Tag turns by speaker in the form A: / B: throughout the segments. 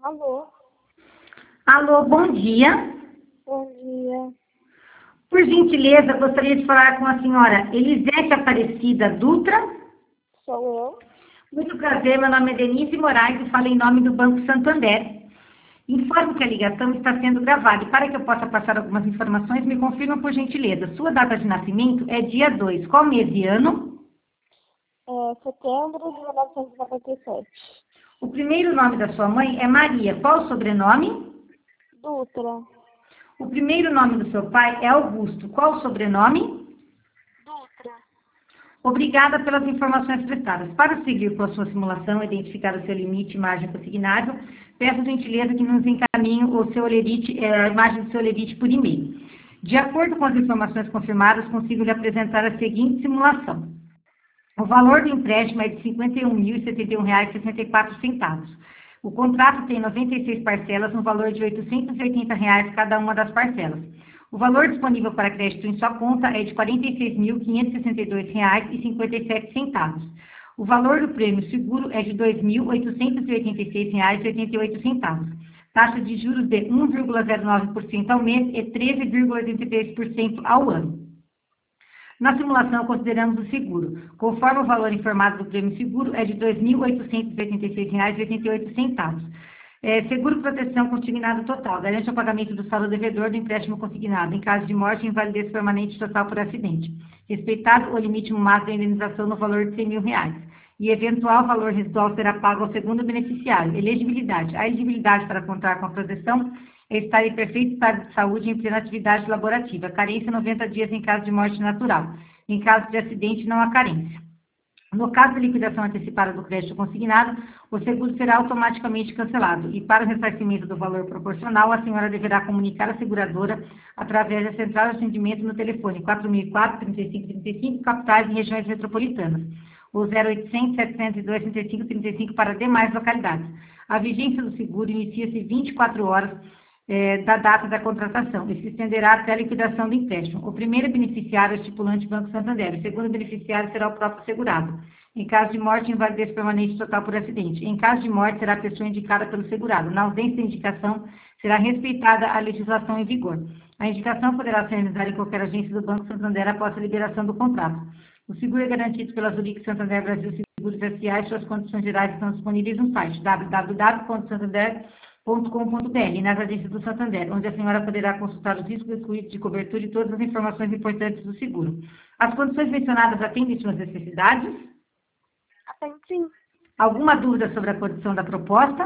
A: Alô,
B: Alô, bom dia.
A: bom dia.
B: Por gentileza, gostaria de falar com a senhora Elisete Aparecida Dutra.
A: Sou eu.
B: Muito prazer, meu nome é Denise Moraes e falo em nome do Banco Santander. Informo que a ligação está sendo gravada e para que eu possa passar algumas informações, me confirma por gentileza. Sua data de nascimento é dia 2. Qual mês e ano?
A: Setembro de 1997.
B: O primeiro nome da sua mãe é Maria. Qual o sobrenome?
A: Dutra.
B: O primeiro nome do seu pai é Augusto. Qual o sobrenome?
A: Dutra.
B: Obrigada pelas informações prestadas. Para seguir com a sua simulação, identificar o seu limite e margem consignável, peço gentileza que nos encaminhe o seu olerite, a imagem do seu olerite por e-mail. De acordo com as informações confirmadas, consigo lhe apresentar a seguinte simulação. O valor do empréstimo é de R$ 51.071,64. O contrato tem 96 parcelas, no valor de R$ 880 cada uma das parcelas. O valor disponível para crédito em sua conta é de R$ 46.562,57. O valor do prêmio seguro é de R$ 2.886,88. Taxa de juros de 1,09% ao mês e 13,83% ao ano. Na simulação, consideramos o seguro. Conforme o valor informado do prêmio seguro, é de R$ 2.886,88. Seguro proteção consignado total. Garante o pagamento do saldo devedor do empréstimo consignado, em caso de morte e invalidez permanente total por acidente. Respeitado o limite máximo da indenização no valor de R$ 100.000. E eventual valor residual será pago ao segundo beneficiário. Elegibilidade. A elegibilidade para contar com a proteção é estar em perfeito estado de saúde e em plena atividade laborativa. Carência 90 dias em caso de morte natural. Em caso de acidente, não há carência. No caso de liquidação antecipada do crédito consignado, o seguro será automaticamente cancelado. E para o ressarcimento do valor proporcional, a senhora deverá comunicar à seguradora através da central de atendimento no telefone 4004-3535, capitais e regiões metropolitanas, ou 0800 702 3535 para demais localidades. A vigência do seguro inicia-se 24 horas da data da contratação e se estenderá até a liquidação do empréstimo. O primeiro beneficiário é o estipulante Banco Santander, o segundo beneficiário será o próprio segurado. Em caso de morte, invalidez permanente total por acidente. Em caso de morte, será a pessoa indicada pelo segurado. Na ausência de indicação, será respeitada a legislação em vigor. A indicação poderá ser realizada em qualquer agência do Banco Santander após a liberação do contrato. O seguro é garantido pela Zurich Santander Brasil Seguros S.A. e suas condições gerais estão disponíveis no site www.santander.com.br e nas agências do Santander, onde a senhora poderá consultar os riscos excluídos de cobertura e todas as informações importantes do seguro. As condições mencionadas atendem suas necessidades?
A: Atende sim.
B: Alguma dúvida sobre a condição da proposta?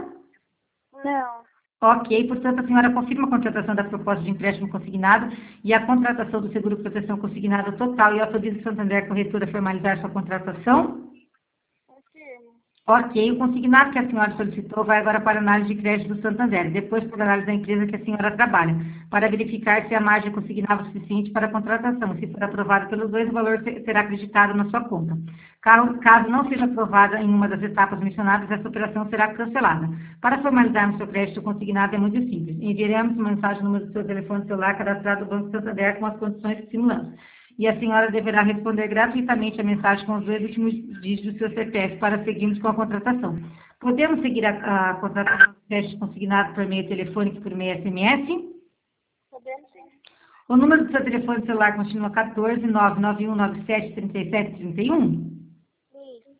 A: Não.
B: Ok, portanto, a senhora confirma a contratação da proposta de empréstimo consignado e a contratação do seguro proteção consignado total e autoriza o Santander Corretora a formalizar sua contratação?
A: Confirmo.
B: Ok, o consignado que a senhora solicitou vai agora para a análise de crédito do Santander, depois para a análise da empresa que a senhora trabalha, para verificar se a margem consignável é suficiente para a contratação. Se for aprovado pelos dois, o valor será acreditado na sua conta. Caso não seja aprovada em uma das etapas mencionadas, essa operação será cancelada. Para formalizarmos seu crédito consignado é muito simples. Enviaremos uma mensagem no número do seu telefone celular cadastrado no Banco Santander com as condições que simulamos. E a senhora deverá responder gratuitamente a mensagem com os 2 últimos dígitos do seu CPF para seguirmos com a contratação. Podemos seguir a contratação do crédito consignado por meio telefônico e por meio SMS?
A: Podemos sim.
B: O número do seu telefone celular continua 14 991 97 37 31?
A: Isso.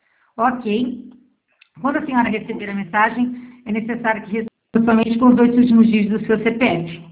B: Ok. Quando a senhora receber a mensagem, é necessário que responda somente com os 2 últimos dígitos do seu CPF.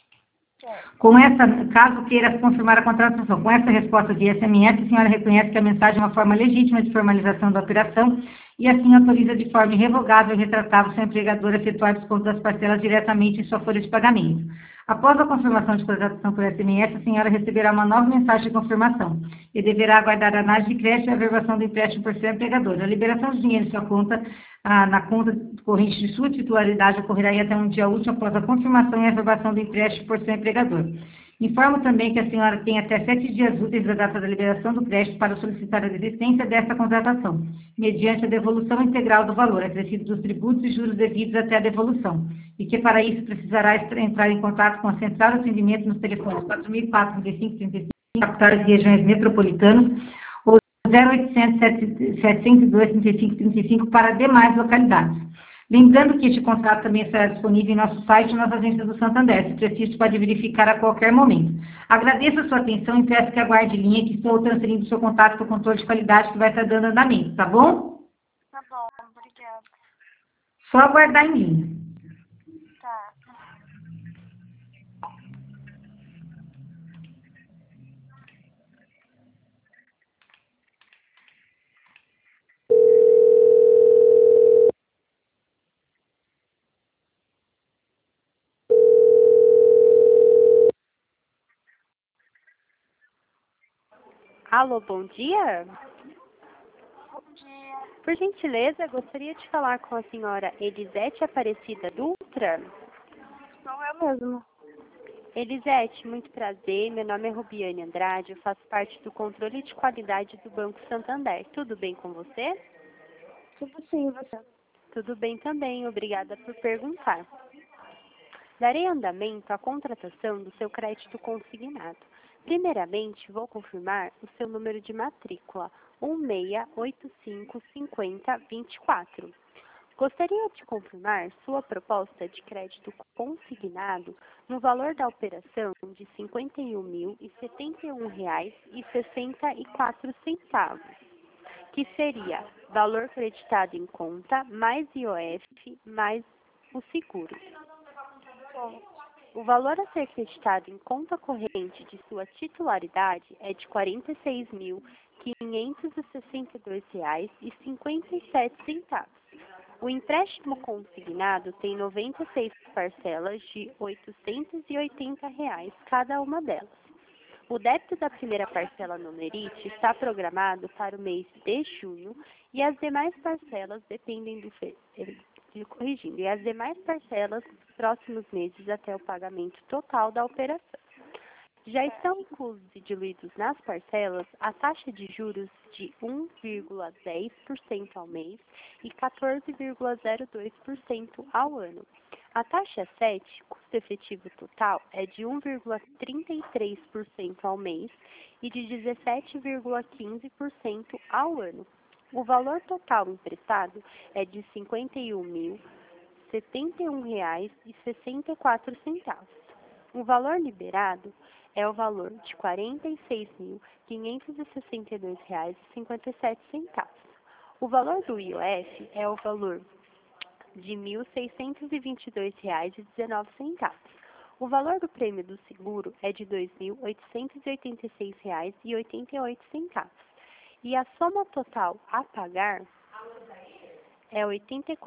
B: Caso queira confirmar a contratação, com essa resposta via SMS, a senhora reconhece que a mensagem é uma forma legítima de formalização da operação e assim autoriza de forma irrevogável e retratável seu empregador a efetuar desconto das parcelas diretamente em sua folha de pagamento. Após a confirmação de contratação por SMS, a senhora receberá uma nova mensagem de confirmação e deverá aguardar a análise de crédito e a averbação do empréstimo por seu empregador. A liberação de dinheiro em sua conta, na conta corrente de sua titularidade, ocorrerá até um dia útil após a confirmação e a averbação do empréstimo por seu empregador. Informo também que a senhora tem até 7 dias úteis da data da liberação do crédito para solicitar a desistência desta contratação, mediante a devolução integral do valor, acrescido dos tributos e juros devidos até a devolução, e que para isso precisará entrar em contato com a central de atendimento nos telefones 4004 35 35, capitais e regiões metropolitanas, ou 0800 702 35 35 para demais localidades. Lembrando que este contrato também estará disponível em nosso site e nas agências do Santander. Se preciso, pode verificar a qualquer momento. Agradeço a sua atenção e peço que aguarde linha, que estou transferindo o seu contato para o controle de qualidade que vai estar dando andamento, tá bom?
A: Tá bom, obrigada.
B: Só aguardar em linha.
A: Tá.
C: Alô, bom dia.
A: Bom dia.
C: Por gentileza, gostaria de falar com a senhora Elisete Aparecida Dutra.
A: Sou eu mesmo.
C: Elisete, muito prazer. Meu nome é Rubiane Andrade. Eu faço parte do controle de qualidade do Banco Santander. Tudo bem com você?
A: Tudo sim, você.
C: Tudo bem também. Obrigada por perguntar. Darei andamento à contratação do seu crédito consignado. Primeiramente, vou confirmar o seu número de matrícula, 16855024. Gostaria de confirmar sua proposta de crédito consignado no valor da operação de R$ 51.071,64, que seria valor creditado em conta, mais IOF, mais o seguro.
A: Sim.
C: O valor a ser creditado em conta corrente de sua titularidade é de R$ 46.562,57. O empréstimo consignado tem 96 parcelas de R$ 880 cada uma delas. O débito da primeira parcela no Lerite está programado para o mês de junho e as demais parcelas dependem do corrigindo, e as demais parcelas dos próximos meses até o pagamento total da operação. Já estão inclusos e diluídos nas parcelas a taxa de juros de 1,10% ao mês e 14,02% ao ano. A taxa 7, custo efetivo total, é de 1,33% ao mês e de 17,15% ao ano. O valor total emprestado é de R$ 51.071,64. O valor liberado é o valor de R$ 46.562,57. O valor do IOF é o valor de R$ 1.622,19. O valor do prêmio do seguro é de R$ 2.886,88. E a soma total a pagar é R$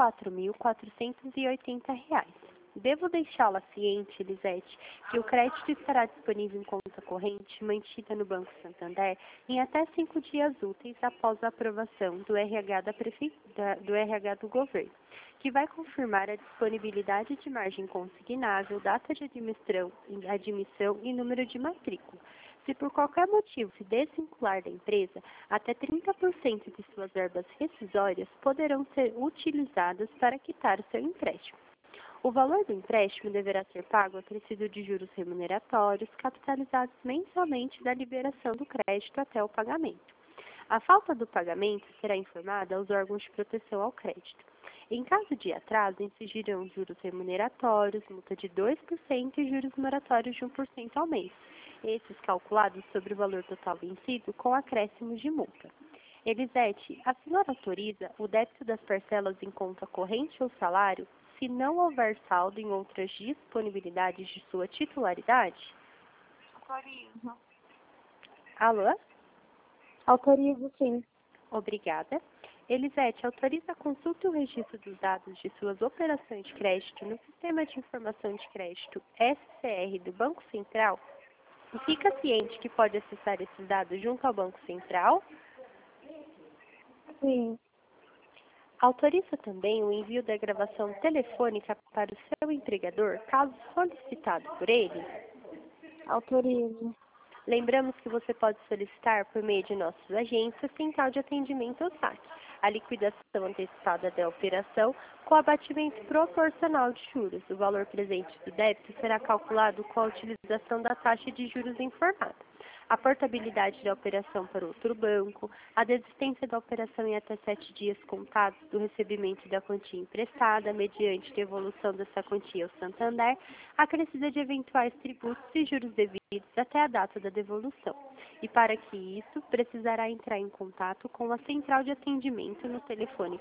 C: 84.480. Devo deixá-la ciente, Elisete, que o crédito estará disponível em conta corrente mantida no Banco Santander em até 5 dias úteis após a aprovação do RH do RH do governo, que vai confirmar a disponibilidade de margem consignável, data de admissão e número de matrícula. Se por qualquer motivo se desvincular da empresa, até 30% de suas verbas rescisórias poderão ser utilizadas para quitar o seu empréstimo. O valor do empréstimo deverá ser pago acrescido de juros remuneratórios, capitalizados mensalmente da liberação do crédito até o pagamento. A falta do pagamento será informada aos órgãos de proteção ao crédito. Em caso de atraso, incidirão juros remuneratórios, multa de 2% e juros moratórios de 1% ao mês, esses calculados sobre o valor total vencido com acréscimos de multa. Elisete, a senhora autoriza o débito das parcelas em conta corrente ou salário se não houver saldo em outras disponibilidades de sua titularidade?
A: Autorizo.
C: Alô?
A: Autorizo, sim.
C: Obrigada. Elisete, autoriza a consulta e o registro dos dados de suas operações de crédito no Sistema de Informação de Crédito SCR do Banco Central? E fica ciente que pode acessar esses dados junto ao Banco Central?
A: Sim.
C: Autoriza também o envio da gravação telefônica para o seu empregador, caso solicitado por ele?
A: Autorizo.
C: Lembramos que você pode solicitar, por meio de nossas agências, central de atendimento ao saque, a liquidação antecipada da operação com abatimento proporcional de juros. O valor presente do débito será calculado com a utilização da taxa de juros informada. a portabilidade da operação para outro banco, a desistência da operação em até 7 dias contados do recebimento da quantia emprestada, mediante devolução dessa quantia ao Santander, acrescida de eventuais tributos e juros devidos até a data da devolução. E para que isso, precisará entrar em contato com a central de atendimento no telefone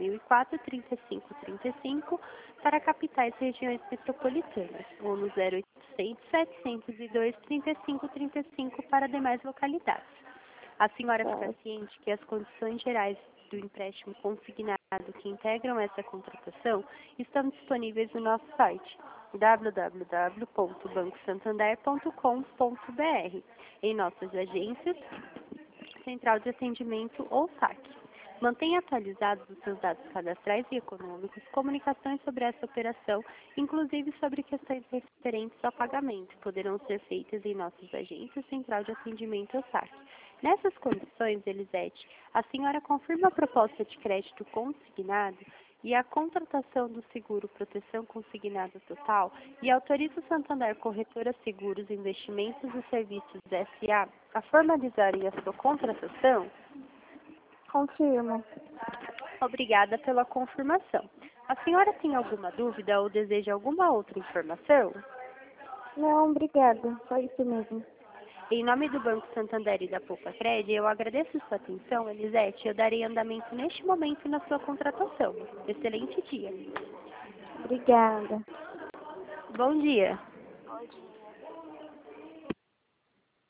C: 4004-3535 para capitais e regiões metropolitanas, ou no 0800-702-3535 para demais localidades. A senhora fica ciente que as condições gerais do empréstimo consignado que integram essa contratação estão disponíveis no nosso site www.bancosantander.com.br, em nossas agências, central de atendimento ou SAC. Mantenha atualizados os seus dados cadastrais e econômicos, comunicações sobre essa operação, inclusive sobre questões referentes ao pagamento, poderão ser feitas em nossas agências, central de atendimento ou SAC. Nessas condições, Elisete, a senhora confirma a proposta de crédito consignado e a contratação do seguro proteção consignada total e autoriza o Santander Corretora Seguros, Investimentos e Serviços S.A. a formalizarem a sua contratação?
A: Confirmo.
C: Obrigada pela confirmação. A senhora tem alguma dúvida ou deseja alguma outra informação?
A: Não, obrigada. Só isso mesmo.
C: Em nome do Banco Santander e da Poupa Cred, eu agradeço sua atenção, Elisete. Eu darei andamento neste momento na sua contratação. Excelente dia.
A: Obrigada.
C: Bom dia.